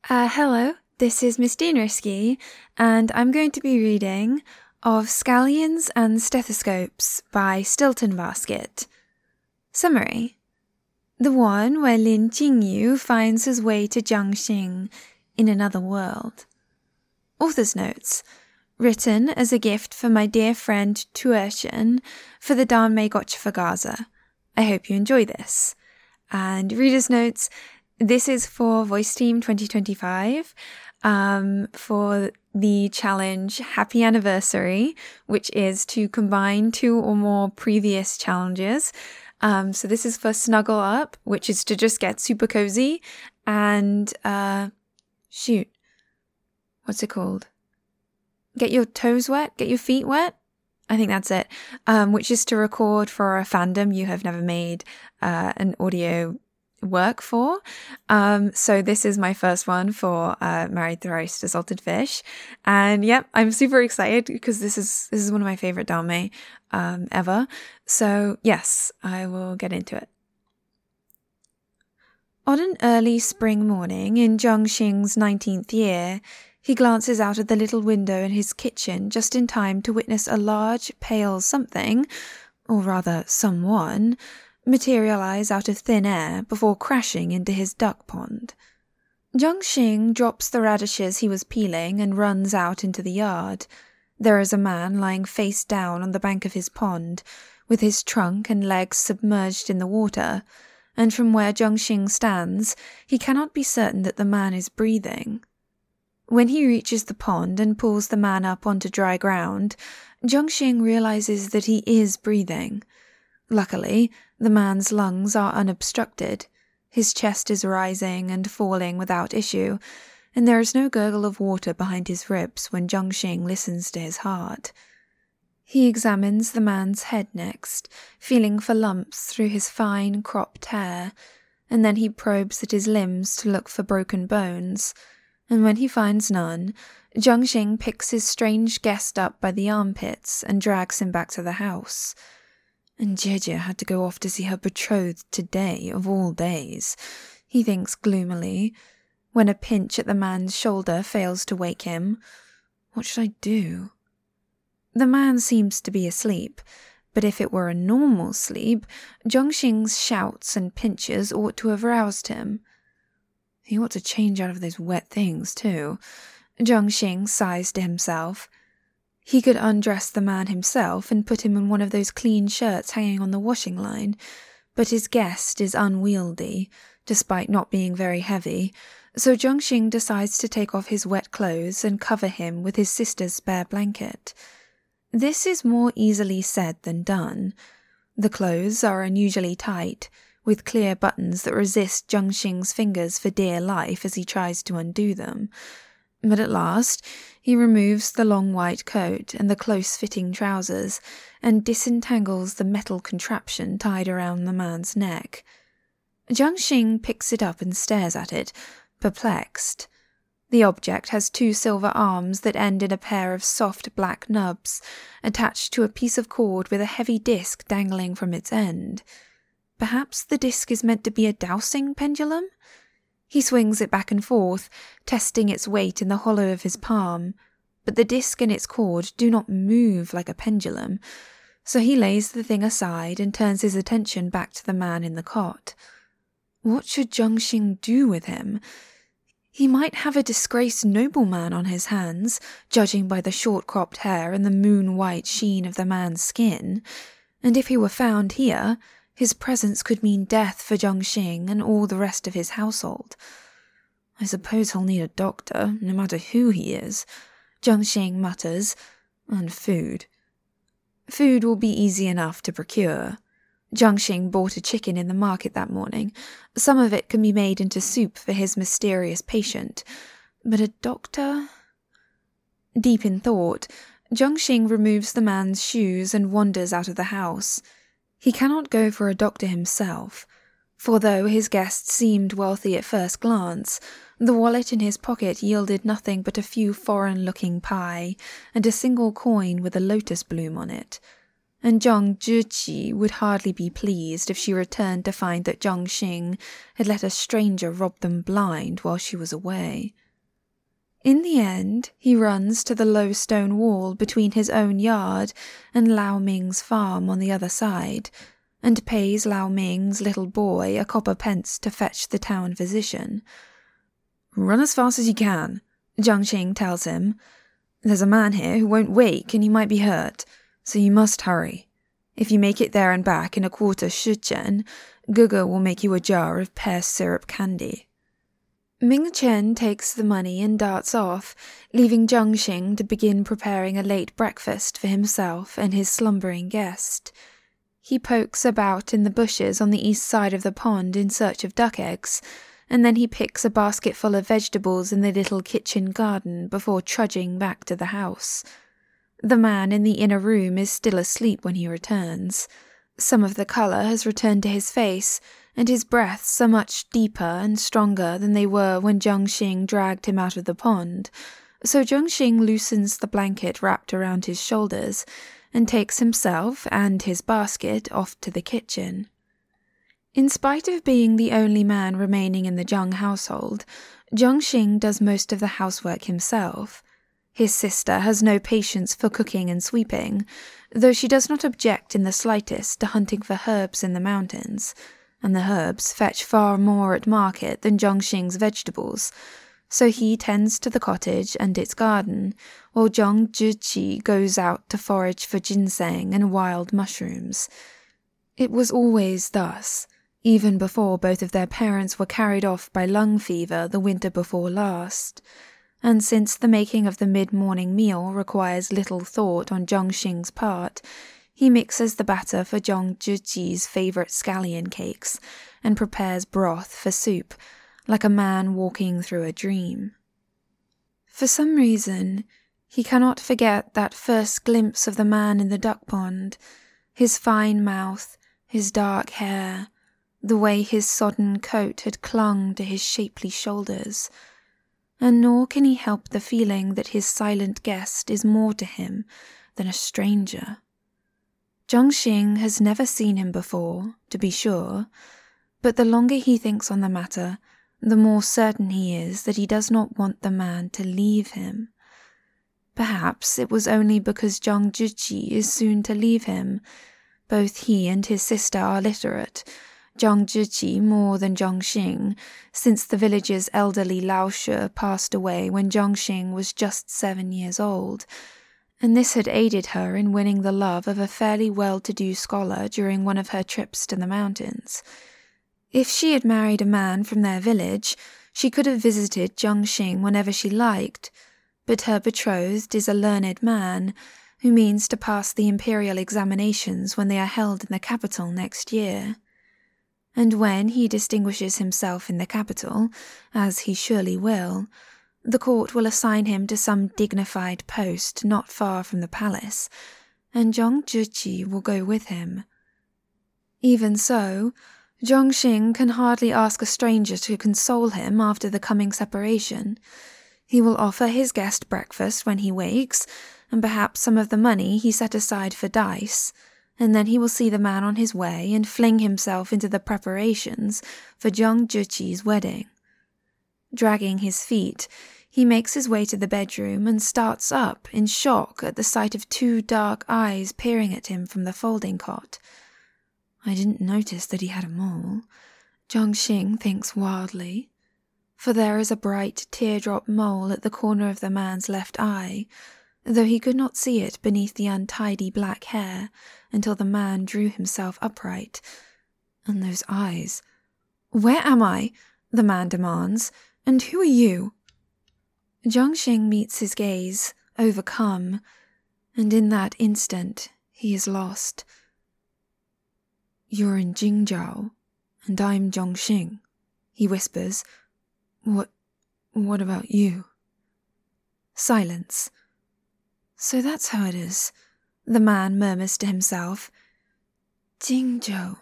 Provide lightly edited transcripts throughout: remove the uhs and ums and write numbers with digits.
Hello, this is Miss Deanrisky, and I'm going to be reading Of Scallions and Stethoscopes by Stilton Basket. Summary. The one where Lin Jingyu finds his way to Jiangxing in another world. Author's notes. Written as a gift for my dear friend Tuerchen for the Danmei Gotcha for Gaza. I hope you enjoy this. And reader's notes. This is for Voice Team 2025 for the challenge Happy Anniversary, which is to combine 2 or more previous challenges. So this is for Snuggle Up, which is to just get super cozy, and what's it called? Get your toes wet? Get your feet wet? I think that's it. Which is to record for a fandom you have never made an audio work for. So this is my first one for Married Thrice to Salted Fish. And yep, I'm super excited because this is one of my favorite Danmei ever. So yes, I will get into it. On an early spring morning in Jiangxing's 19th year, he glances out of the little window in his kitchen just in time to witness a large, pale something, or rather someone, materialize out of thin air before crashing into his duck pond. Jiangxing drops the radishes he was peeling and runs out into the yard. There is a man lying face down on the bank of his pond, with his trunk and legs submerged in the water, and from where Jiangxing stands, he cannot be certain that the man is breathing. When he reaches the pond and pulls the man up onto dry ground, Jiangxing realizes that he is breathing. Luckily, the man's lungs are unobstructed. His chest is rising and falling without issue, and there is no gurgle of water behind his ribs when Jiangxing listens to his heart. He examines the man's head next, feeling for lumps through his fine, cropped hair, and then he probes at his limbs to look for broken bones, and when he finds none, Jiangxing picks his strange guest up by the armpits and drags him back to the house. And Jie had to go off to see her betrothed today, of all days, he thinks gloomily, when a pinch at the man's shoulder fails to wake him. What should I do? The man seems to be asleep, but if it were a normal sleep, Jiangxing's shouts and pinches ought to have roused him. He ought to change out of those wet things, too. Jiangxing sighs to himself. He could undress the man himself and put him in one of those clean shirts hanging on the washing line, but his guest is unwieldy, despite not being very heavy, so Jiangxing decides to take off his wet clothes and cover him with his sister's spare blanket. This is more easily said than done. The clothes are unusually tight, with clear buttons that resist Jiangxing's fingers for dear life as he tries to undo them. But at last, he removes the long white coat and the close-fitting trousers and disentangles the metal contraption tied around the man's neck. Jiangxing picks it up and stares at it, perplexed. The object has 2 silver arms that end in a pair of soft black nubs, attached to a piece of cord with a heavy disc dangling from its end. Perhaps the disc is meant to be a dowsing pendulum? He swings it back and forth, testing its weight in the hollow of his palm, but the disc and its cord do not move like a pendulum, so he lays the thing aside and turns his attention back to the man in the cot. What should Jiangxing do with him? He might have a disgraced nobleman on his hands, judging by the short-cropped hair and the moon-white sheen of the man's skin, and if he were found here, his presence could mean death for Jiangxing and all the rest of his household. I suppose he'll need a doctor, no matter who he is, Jiangxing mutters, and food. Food will be easy enough to procure. Jiangxing bought a chicken in the market that morning. Some of it can be made into soup for his mysterious patient. But a doctor? Deep in thought, Jiangxing removes the man's shoes and wanders out of the house. He cannot go for a doctor himself, for though his guest seemed wealthy at first glance, the wallet in his pocket yielded nothing but a few foreign-looking pie and a single coin with a lotus bloom on it. and Zhang Zhiqi would hardly be pleased if she returned to find that Zhang Xing had let a stranger rob them blind while she was away. In the end, he runs to the low stone wall between his own yard and Lao Ming's farm on the other side, and pays Lao Ming's little boy a copper pence to fetch the town physician. "Run as fast as you can," Zhang Xing tells him. "There's a man here who won't wake and he might be hurt, so you must hurry. If you make it there and back in a quarter shichen, Gugu will make you a jar of pear syrup candy." Ming Chen takes the money and darts off, leaving Zhang Xing to begin preparing a late breakfast for himself and his slumbering guest. He pokes about in the bushes on the east side of the pond in search of duck eggs, and then he picks a basket full of vegetables in the little kitchen garden before trudging back to the house. The man in the inner room is still asleep when he returns. Some of the colour has returned to his face, and his breaths are much deeper and stronger than they were when Zhang Xing dragged him out of the pond, so Zhang Xing loosens the blanket wrapped around his shoulders and takes himself and his basket off to the kitchen. In spite of being the only man remaining in the Zhang household, Zhang Xing does most of the housework himself. His sister has no patience for cooking and sweeping, though she does not object in the slightest to hunting for herbs in the mountains, and the herbs fetch far more at market than Zhang Xing's vegetables, so he tends to the cottage and its garden, while Zhang Zhiqi goes out to forage for ginseng and wild mushrooms. It was always thus, even before both of their parents were carried off by lung fever the winter before last. And since the making of the mid-morning meal requires little thought on Zhang Xing's part, he mixes the batter for Zhang Zhiqi's favourite scallion cakes and prepares broth for soup, like a man walking through a dream. For some reason, he cannot forget that first glimpse of the man in the duck pond, his fine mouth, his dark hair, the way his sodden coat had clung to his shapely shoulders, and nor can he help the feeling that his silent guest is more to him than a stranger. Zhang Xing has never seen him before, to be sure, but the longer he thinks on the matter, the more certain he is that he does not want the man to leave him. Perhaps it was only because Zhang Zhiqi is soon to leave him. Both he and his sister are literate, Zhang Zhiqi more than Zhang Xing, since the village's elderly Lao Shi passed away when Zhang Xing was just 7 years old, and this had aided her in winning the love of a fairly well-to-do scholar during one of her trips to the mountains. If she had married a man from their village, she could have visited Zhang Xing whenever she liked, but her betrothed is a learned man who means to pass the imperial examinations when they are held in the capital next year. And when he distinguishes himself in the capital, as he surely will, the court will assign him to some dignified post not far from the palace, and Zhang Zhiqi will go with him. Even so, Zhang Xing can hardly ask a stranger to console him after the coming separation. He will offer his guest breakfast when he wakes, and perhaps some of the money he set aside for dice, and then he will see the man on his way and fling himself into the preparations for Zhang Zhiqi's wedding. Dragging his feet, he makes his way to the bedroom and starts up in shock at the sight of 2 dark eyes peering at him from the folding cot. I didn't notice that he had a mole, Zhang Xing thinks wildly, for there is a bright teardrop mole at the corner of the man's left eye, though he could not see it beneath the untidy black hair until the man drew himself upright. And those eyes. "Where am I?" the man demands. "And who are you?" Zhang Xing meets his gaze, overcome, and in that instant he is lost. "You're in Jingzhou, and I'm Zhang Xing," he whispers. What about you?" Silence. "So that's how it is," the man murmurs to himself. "Jingzhou,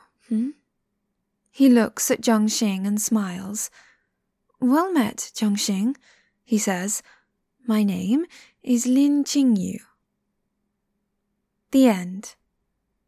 He looks at Zhang Xing and smiles. "Well met, Zhang Xing," he says. "My name is Lin Jingyu." The end.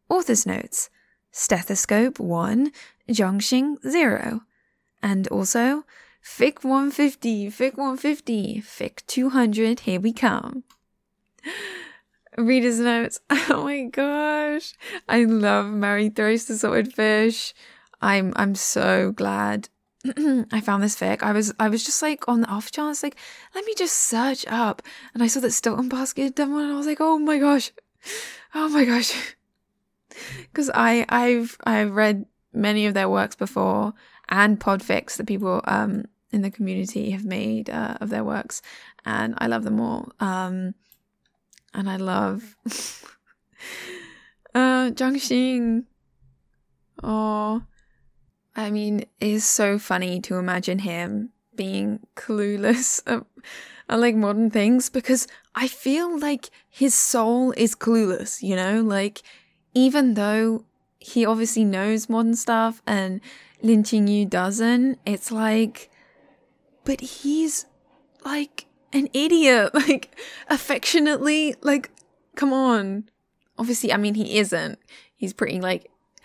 Author's notes, stethoscope 1, Zhongxing 0. And also, Fic 150, Fic 150, Fic 200, here we come. Reader's notes. Oh my gosh. I love Mary Throws the Salted Fish. I'm so glad I found this fic. I was just like on the off chance, like, let me just search up. And I saw that Stilton Basket had done one and I was like, oh my gosh. Oh my gosh. Because I've read many of their works before, and podfics that people in the community have made of their works, and I love them all. And I love Zhongxing. Oh, I mean, it is so funny to imagine him being clueless at like modern things, because I feel like his soul is clueless, you know? Like, even though he obviously knows modern stuff and Lin Qingyu doesn't, it's like, but he's like an idiot, like affectionately, like, come on. Obviously, I mean, he isn't. He's pretty like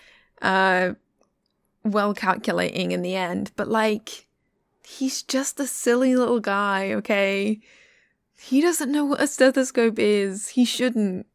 well calculating in the end, but like, he's just a silly little guy, okay? He doesn't know what a stethoscope is. He shouldn't.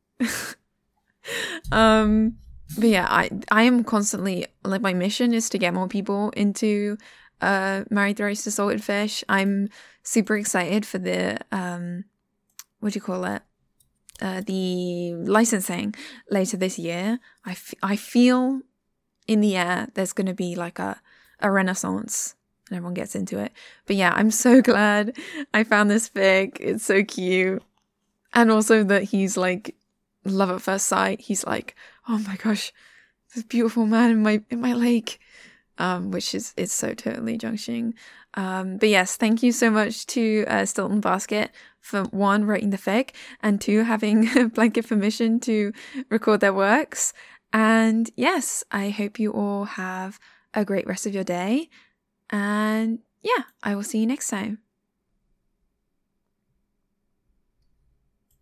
But yeah, I am constantly, like, my mission is to get more people into Mary Throws the Salted Fish. I'm super excited for the what do you call it? The licensing later this year. I feel in the air there's going to be like a renaissance and everyone gets into it. But yeah, I'm so glad I found this fic. It's so cute. And also that he's like love at first sight. He's like, oh my gosh, this beautiful man in my lake. Which is so totally Zhongxing. But yes, thank you so much to Stilton Basket for 1, writing the fic, and 2, having blanket permission to record their works. And yes, I hope you all have a great rest of your day. And yeah, I will see you next time.